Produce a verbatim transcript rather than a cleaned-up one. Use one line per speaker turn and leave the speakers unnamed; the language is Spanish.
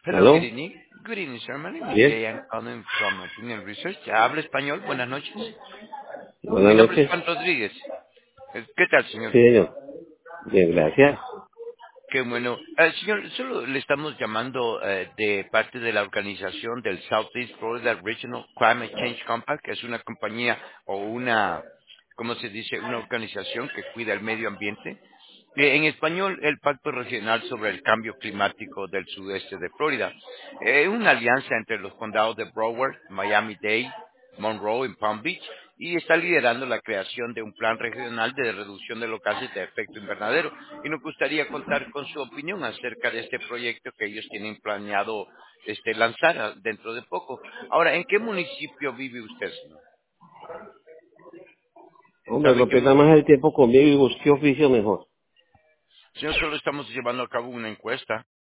Hello, good
¿Aló?
evening. Good evening, sir. My name is
Bien.
Jay. I'm calling from Opinion Research. ¿Habla español? Buenas noches. Mi
Buenas
nombre es
noches.
Juan Rodríguez. Eh, ¿Qué tal, señor?
Sí, señor. Bien, gracias.
Qué bueno. Eh, señor, solo le estamos llamando eh, de parte de la organización del Southeast Florida Regional Climate Change Compact, que es una compañía o una, ¿cómo se dice? Una organización que cuida el medio ambiente. Eh, En español, el Pacto Regional sobre el Cambio Climático del Sudeste de Florida. Es una alianza entre los condados de Broward, Miami-Dade, Monroe y Palm Beach, y está liderando la creación de un plan regional de reducción de los gases de efecto invernadero. Y nos gustaría contar con su opinión acerca de este proyecto que ellos tienen planeado este, lanzar ah, dentro de poco. Ahora, ¿en qué municipio vive usted, señor?
Hombre,
¿Sabe
lo
qué?
pierda más el tiempo conmigo y busque oficio mejor.
Señor, solo estamos llevando a cabo una encuesta